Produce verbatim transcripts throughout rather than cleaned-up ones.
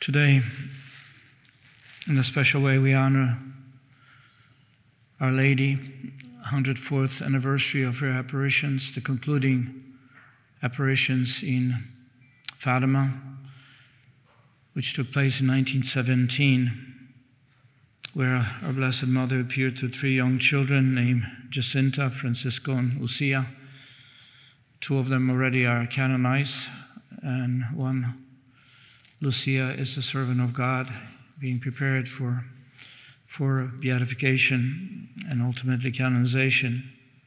Today, in a special way, we honor Our Lady, one hundred fourth anniversary of her apparitions, the concluding apparitions in Fatima, which took place in nineteen seventeen, where our Blessed Mother appeared to three young children named Jacinta, Francisco, and Lucia. Two of them already are canonized, and one, Lucia, is a servant of God, being prepared for, for beatification and ultimately canonization.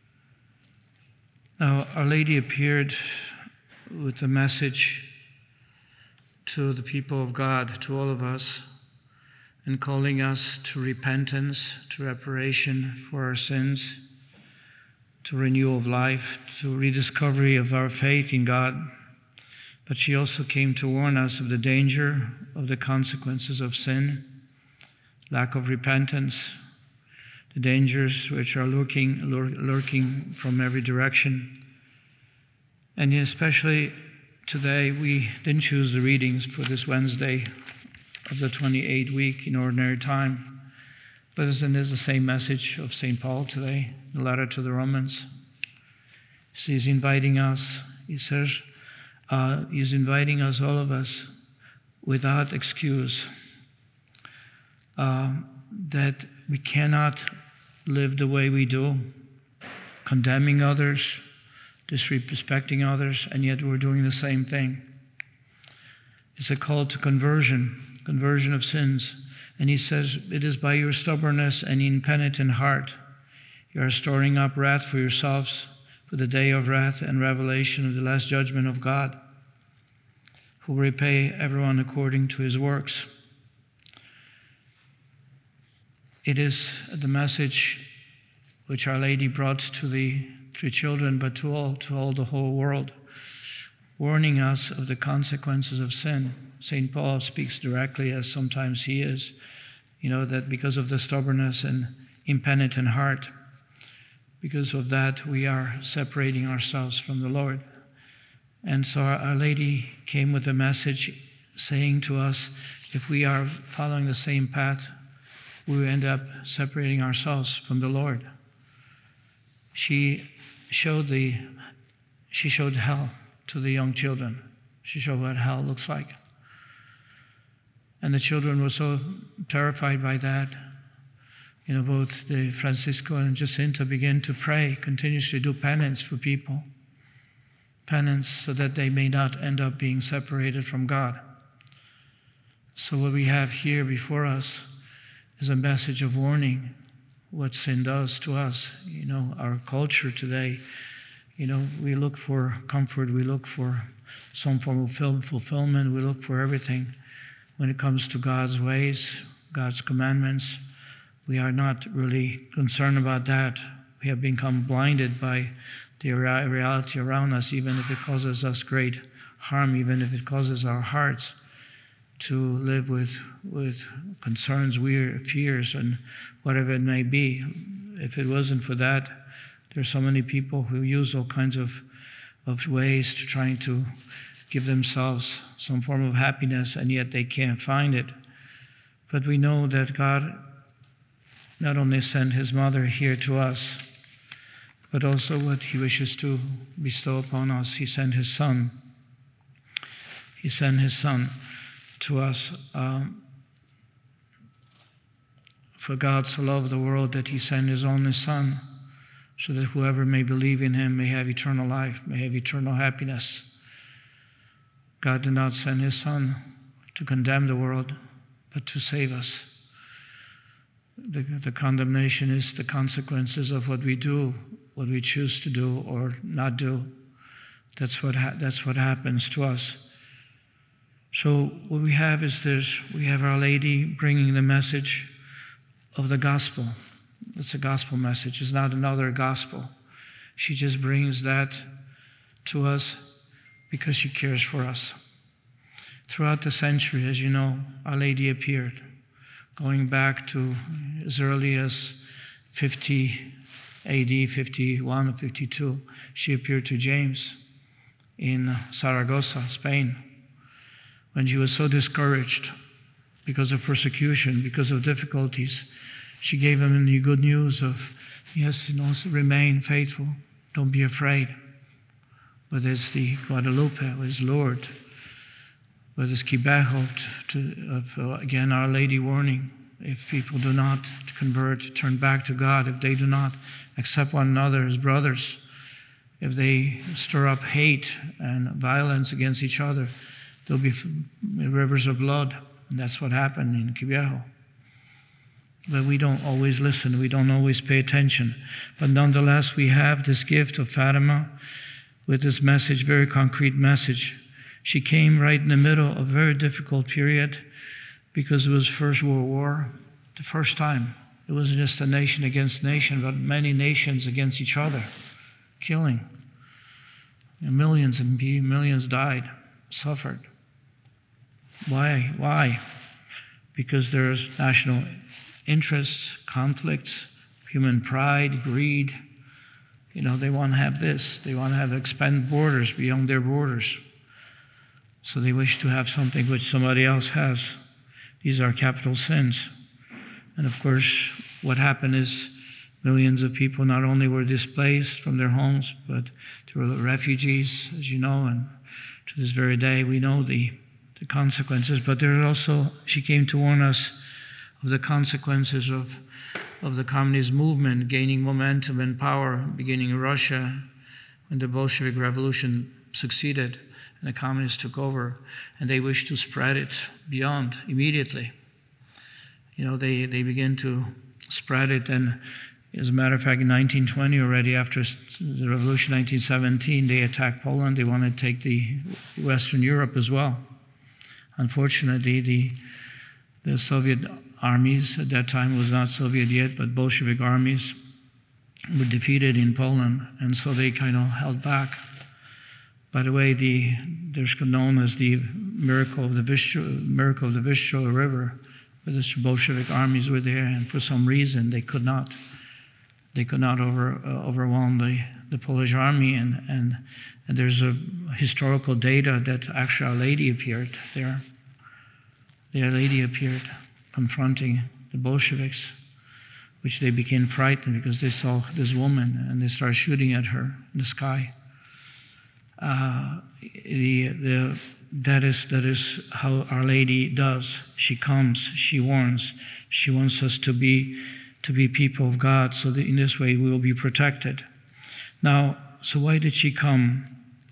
Now, Our Lady appeared with a message to the people of God, to all of us, and calling us to repentance, to reparation for our sins, to renewal of life, to rediscovery of our faith in God. But she also came to warn us of the danger of the consequences of sin, lack of repentance, the dangers which are lurking, lur- lurking from every direction. And especially today, we didn't choose the readings for this Wednesday of the twenty-eighth week in Ordinary Time, but isn't this the same message of Saint Paul today, the letter to the Romans? He's inviting us, he says, uh, he's inviting us, all of us, without excuse, uh, that we cannot live the way we do, condemning others, disrespecting others, and yet we're doing the same thing. It's a call to conversion, conversion of sins. And he says, it is by your stubbornness and impenitent heart you are storing up wrath for yourselves for the day of wrath and revelation of the last judgment of God, who will repay everyone according to his works. It is the message which Our Lady brought to the three children, but to all, to all the whole world, warning us of the consequences of sin. Saint Paul speaks directly, as sometimes he is, you know, that because of the stubbornness and impenitent heart, because of that, we are separating ourselves from the Lord. And so Our Lady came with a message saying to us, if we are following the same path, we will end up separating ourselves from the Lord. She showed the, she showed hell to the young children. She showed what hell looks like. And the children were so terrified by that. You know, both the Francisco and Jacinta began to pray, continuously do penance for people. Penance so that they may not end up being separated from God. So what we have here before us is a message of warning, what sin does to us. You know, our culture today, you know, we look for comfort, we look for some form of fulfillment, we look for everything. When it comes to God's ways, God's commandments, we are not really concerned about that. We have become blinded by the reality around us, even if it causes us great harm, even if it causes our hearts to live with, with concerns, weird fears, and whatever it may be. If it wasn't for that, there's so many people who use all kinds of, of ways to trying to give themselves some form of happiness, and yet they can't find it. But we know that God not only sent his mother here to us, but also what he wishes to bestow upon us. He sent his son. He sent his son to us. Um, for God so loved the world that he sent his only son, so that whoever may believe in him may have eternal life, may have eternal happiness. God did not send his son to condemn the world, but to save us. The, the condemnation is the consequences of what we do, what we choose to do or not do. That's what ha- that's what happens to us. So what we have is this: we have Our Lady bringing the message of the gospel. It's a gospel message. It's not another gospel. She just brings that to us because she cares for us. Throughout the century, as you know, Our Lady appeared. Going back to as early as fifty A D, fifty-one or fifty-two, she appeared to James in Saragossa, Spain, when she was so discouraged because of persecution, because of difficulties. She gave him the good news of, yes, you know, remain faithful, don't be afraid. Whether it's the Guadalupe, or his Lord, whether it's Kibeho, to, of, uh, again, Our Lady warning, if people do not convert, turn back to God, if they do not accept one another as brothers, if they stir up hate and violence against each other, there'll be rivers of blood. And that's what happened in Kibeho. But we don't always listen. We don't always pay attention. But nonetheless, we have this gift of Fatima with this message, very concrete message. She came right in the middle of a very difficult period because it was First World War, the first time. It wasn't just a nation against nation, but many nations against each other, killing. And millions and millions died, suffered. Why? Why? Because there's national interests, conflicts, human pride, greed. You know, they want to have this. They want to have expand borders beyond their borders. So they wish to have something which somebody else has. These are capital sins. And of course, what happened is millions of people not only were displaced from their homes, but they were refugees, as you know, and to this very day we know the, the consequences. But there are also, she came to warn us of the consequences of, of the communist movement gaining momentum and power, beginning in Russia, when the Bolshevik Revolution succeeded and the communists took over, and they wished to spread it beyond immediately. You know, they, they began to spread it, and as a matter of fact, in nineteen twenty, already after the revolution, nineteen seventeen, they attacked Poland. They wanted to take the Western Europe as well. Unfortunately, the, the Soviet armies, at that time it was not Soviet yet, but Bolshevik armies were defeated in Poland, and so they kind of held back. By the way, the, there's known as the miracle of the Vistula, miracle of the Vistula River, where the Bolshevik armies were there, and for some reason they could not. They could not over, uh, overwhelm the, the Polish army, and, and, and there's a historical data that actually Our Lady appeared there. The Our Lady appeared confronting the Bolsheviks, which they became frightened because they saw this woman and they started shooting at her in the sky. Uh, the, the, that is, that is how Our Lady does. She comes, she warns, she wants us to be to be people of God, so that in this way we will be protected. Now, so why did she come?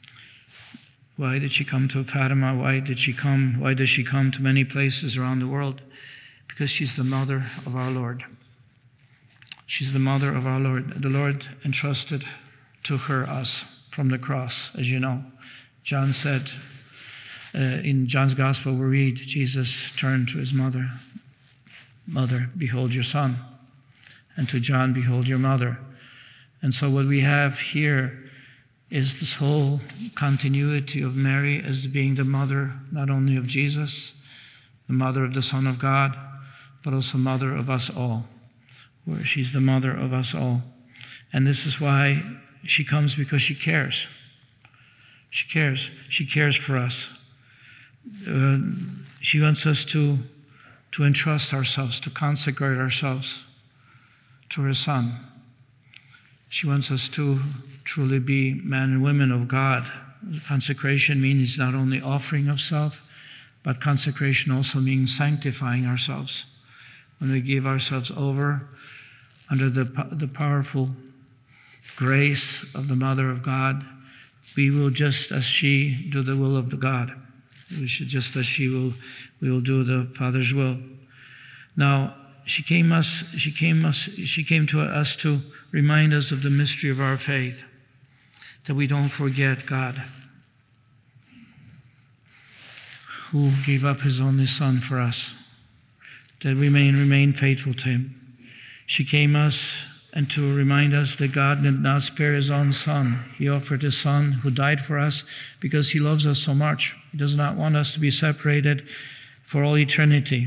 Why did she come to Fatima? Why did she come? Why does she come to many places around the world? Because she's the mother of our Lord. She's the mother of our Lord. The Lord entrusted to her us from the cross, as you know. John said, uh, in John's Gospel we read, Jesus turned to his mother, "Mother, behold your son." And to John, "Behold your mother." And so what we have here is this whole continuity of Mary as being the mother not only of Jesus, the mother of the Son of God, but also mother of us all, where she's the mother of us all. And this is why she comes, because she cares. She cares. She cares for us. Uh, she wants us to, to entrust ourselves, to consecrate ourselves to her Son. She wants us to truly be men and women of God. Consecration means not only offering of self, but consecration also means sanctifying ourselves. When we give ourselves over under the, the powerful grace of the Mother of God, we will, just as she, do the will of the God. We should, just as she will, we will do the Father's will. Now, She came us. She came us. She came to us to remind us of the mystery of our faith, that we don't forget God, who gave up His only Son for us, that we may remain faithful to Him. She came us and to remind us that God did not spare His own Son. He offered His Son, who died for us because He loves us so much. He does not want us to be separated for all eternity.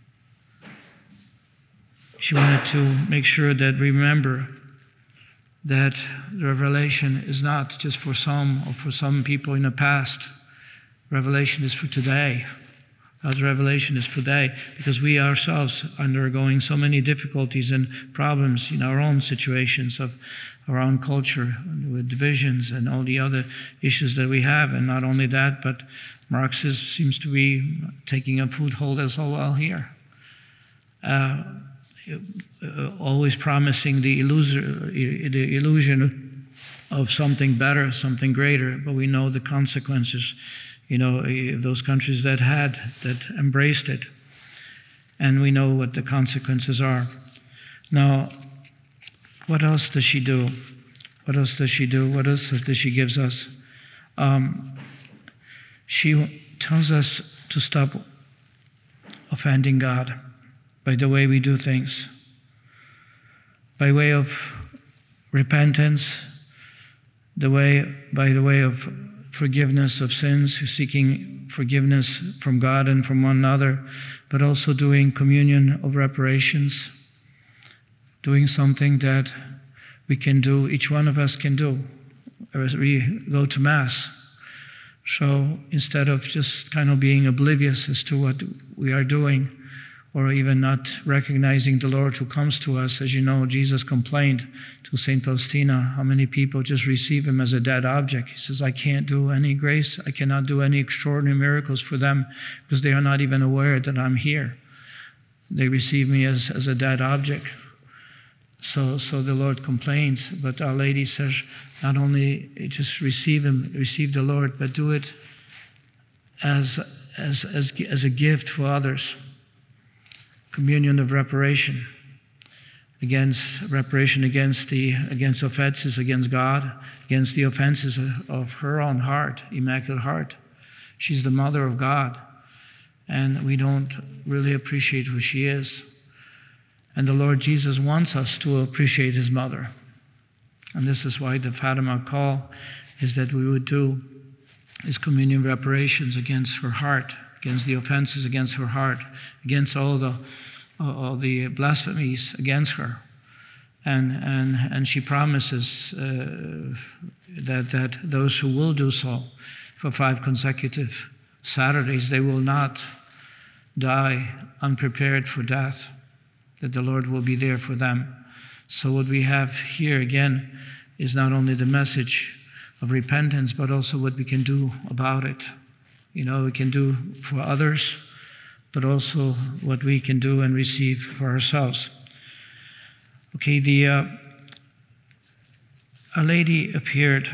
She wanted to make sure that we remember that the revelation is not just for some or for some people in the past. Revelation is for today. God's revelation is today, because we ourselves are undergoing so many difficulties and problems in our own situations of our own culture, with divisions and all the other issues that we have. And not only that, but Marxism seems to be taking a foothold as well here. Uh, always promising the illusion, the illusion of something better, something greater, but we know the consequences, you know, those countries that had, that embraced it, and we know what the consequences are. Now, what else does she do? What else does she do? What else does she give us? Um, she tells us to stop offending God by the way we do things, by way of repentance, the way, by the way of forgiveness of sins, seeking forgiveness from God and from one another, but also doing communion of reparations, doing something that we can do, each one of us can do, as we go to Mass. So instead of just kind of being oblivious as to what we are doing, or even not recognizing the Lord who comes to us. As you know, Jesus complained to Saint Faustina how many people just receive him as a dead object. He says, I can't do any grace, I cannot do any extraordinary miracles for them because they are not even aware that I'm here. They receive me as, as a dead object. So, so the Lord complains, but Our Lady says, not only just receive him, receive the Lord, but do it as, as, as, as a gift for others. Communion of reparation, against reparation against the against offenses against God, against the offenses of her own heart, Immaculate Heart. She's the Mother of God, and we don't really appreciate who she is. And the Lord Jesus wants us to appreciate his mother. And this is why the Fatima call is that we would do is communion reparations against her heart, against the offenses against her heart, against all the all the blasphemies against her. And and and she promises uh, that that those who will do so for five consecutive Saturdays, they will not die unprepared for death, that the Lord will be there for them. So what we have here again is not only the message of repentance, but also what we can do about it. You know, we can do for others, but also what we can do and receive for ourselves. Okay, the uh, a lady appeared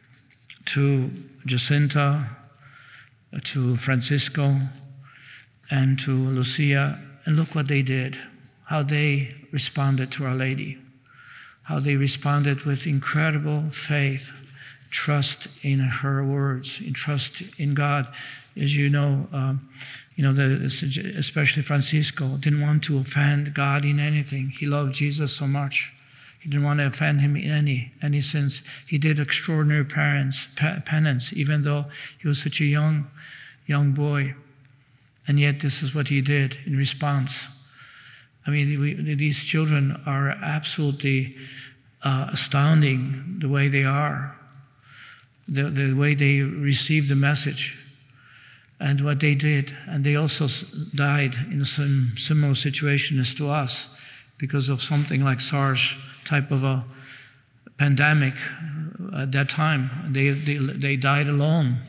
to Jacinta, to Francisco, and to Lucia, and look what they did, how they responded to Our Lady, how they responded with incredible faith, trust in her words, in trust in God. As you know, um, you know, the, especially Francisco didn't want to offend God in anything. He loved Jesus so much. He didn't want to offend him in any any sense. He did extraordinary parents, penance, even though he was such a young, young boy. And yet this is what he did in response. I mean, we, these children are absolutely uh, astounding the way they are, the, the way they received the message. And what they did, and they also died in a similar situation as to us because of something like SARS type of a pandemic at that time. They, they, they died alone.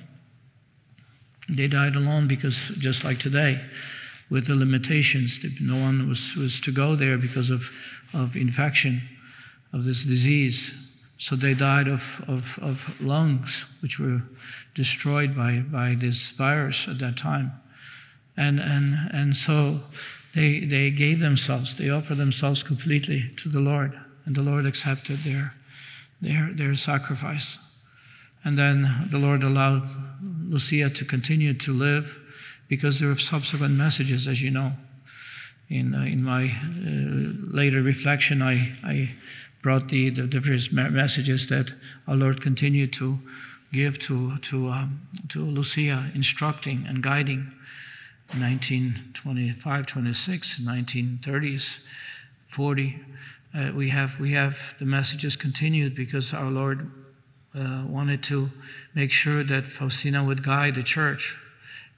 They died alone because just like today, with the limitations, no one was, was to go there because of, of infection of this disease. So they died of, of, of lungs, which were destroyed by, by this virus at that time. And, and, and so they, they gave themselves, they offered themselves completely to the Lord, and the Lord accepted their, their, their sacrifice. And then the Lord allowed Lucia to continue to live because there are subsequent messages, as you know. In, uh, in my uh, later reflection, I, I brought the, the different messages that our Lord continued to give to to um, to Lucia, instructing and guiding in nineteen twenty-five, twenty-six, nineteen thirties, forty. Uh, we have we have the messages continued because our Lord uh, wanted to make sure that Faustina would guide the church,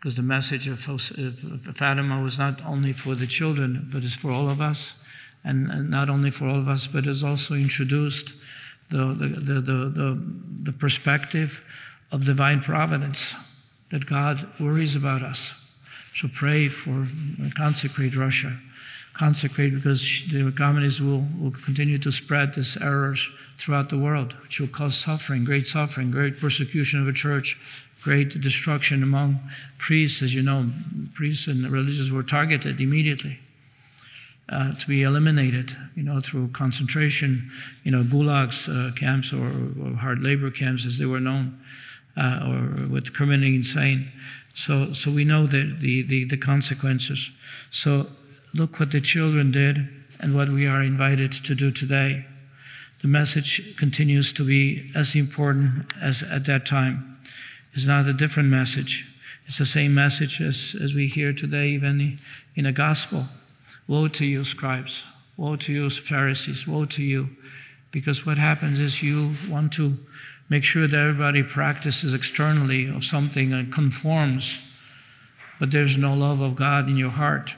because the message of, of Fatima was not only for the children, but it's for all of us. And, and not only for all of us, but it's also introduced the, the, the, the, the, the perspective of divine providence, that God worries about us. So pray for, consecrate Russia. Consecrate, because the communists will, will continue to spread these errors throughout the world, which will cause suffering, great suffering, great persecution of the church, great destruction among priests. As you know, priests and religious were targeted immediately uh, to be eliminated, you know, through concentration, you know, gulags uh, camps or, or hard labor camps, as they were known, uh, or with criminally insane. So, so we know the, the, the, the consequences. So look what the children did and what we are invited to do today. The message continues to be as important as at that time. It's not a different message. It's the same message as, as we hear today, even in the gospel. Woe to you, scribes. Woe to you, Pharisees. Woe to you. Because what happens is you want to make sure that everybody practices externally of something and conforms, but there's no love of God in your heart.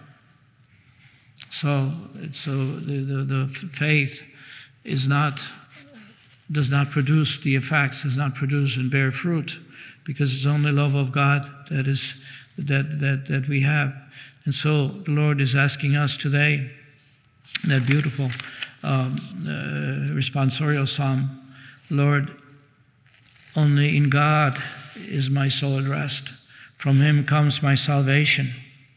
So, so the, the, the faith is not, does not produce the effects, does not produce and bear fruit, because it's only love of God that is that that that we have. And so the Lord is asking us today, that beautiful um, uh, responsorial psalm, Lord, only in God is my soul at rest. From him comes my salvation.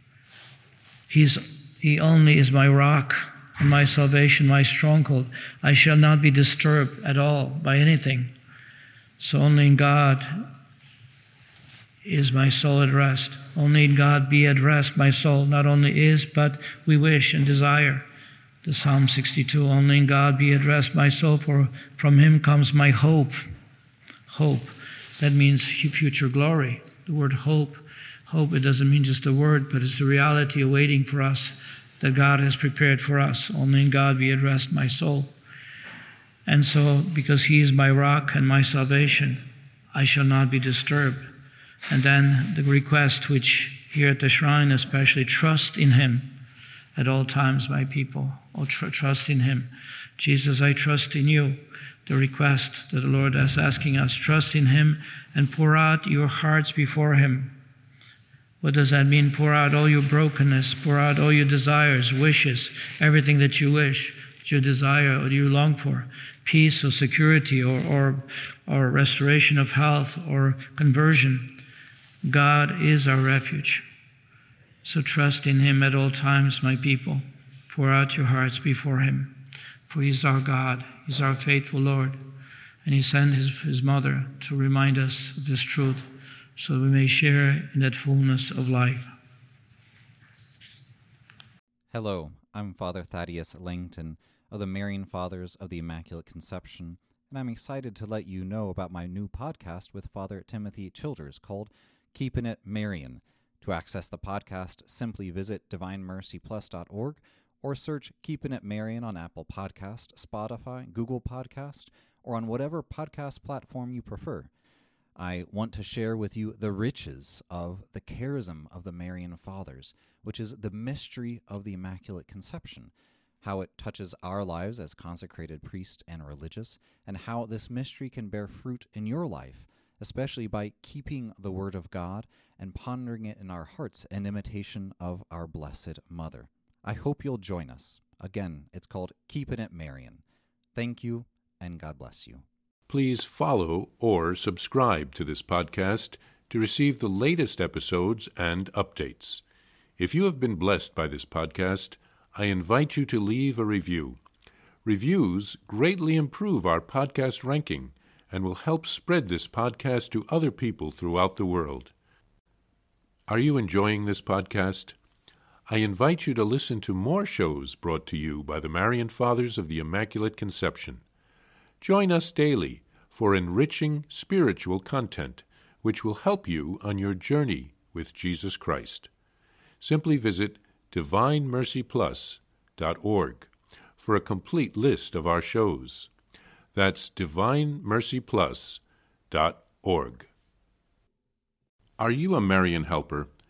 He's, he only is my rock and my salvation, my stronghold. I shall not be disturbed at all by anything. So only in God is my soul at rest. Only in God be at rest my soul. Not only is, but we wish and desire. The Psalm sixty-two, only in God be at rest my soul, for from him comes my hope. Hope. That means future glory. The word hope. Hope, it doesn't mean just a word, but it's the reality awaiting for us that God has prepared for us. Only in God be at rest my soul. And so, because he is my rock and my salvation, I shall not be disturbed. And then the request, which here at the shrine especially, trust in him at all times, my people. Oh, tr- trust in him. Jesus, I trust in you. The request that the Lord is asking us, trust in him and pour out your hearts before him. What does that mean? Pour out all your brokenness, pour out all your desires, wishes, everything that you wish, that you desire or you long for, peace or security or, or, or restoration of health or conversion. God is our refuge. So trust in him at all times, my people. Pour out your hearts before him. For he's our God, he's our faithful Lord. And he sent his, his mother to remind us of this truth so that we may share in that fullness of life. Hello, I'm Father Thaddeus Langton of the Marian Fathers of the Immaculate Conception, and I'm excited to let you know about my new podcast with Father Timothy Childers called Keeping It Marian. To access the podcast, simply visit divine mercy plus dot org or search Keeping It Marian on Apple Podcast, Spotify, Google Podcast, or on whatever podcast platform you prefer. I want to share with you the riches of the charism of the Marian Fathers, which is the mystery of the Immaculate Conception, how it touches our lives as consecrated priests and religious, and how this mystery can bear fruit in your life, especially by keeping the Word of God and pondering it in our hearts in imitation of our Blessed Mother. I hope you'll join us. Again, it's called Keeping It Marian. Thank you, and God bless you. Please follow or subscribe to this podcast to receive the latest episodes and updates. If you have been blessed by this podcast, I invite you to leave a review. Reviews greatly improve our podcast ranking and will help spread this podcast to other people throughout the world. Are you enjoying this podcast? I invite you to listen to more shows brought to you by the Marian Fathers of the Immaculate Conception. Join us daily for enriching spiritual content, which will help you on your journey with Jesus Christ. Simply visit divine mercy plus dot org for a complete list of our shows. That's divine mercy plus dot org. Are you a Marian helper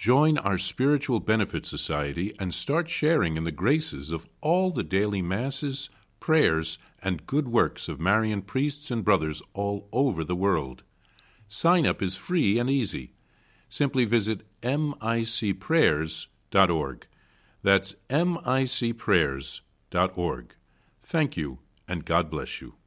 Join our Spiritual Benefit Society and start sharing in the graces of all the daily masses, prayers, and good works of Marian priests and brothers all over the world. Sign up is free and easy. Simply visit m i c prayers dot org. That's m i c prayers dot org. Thank you, and God bless you.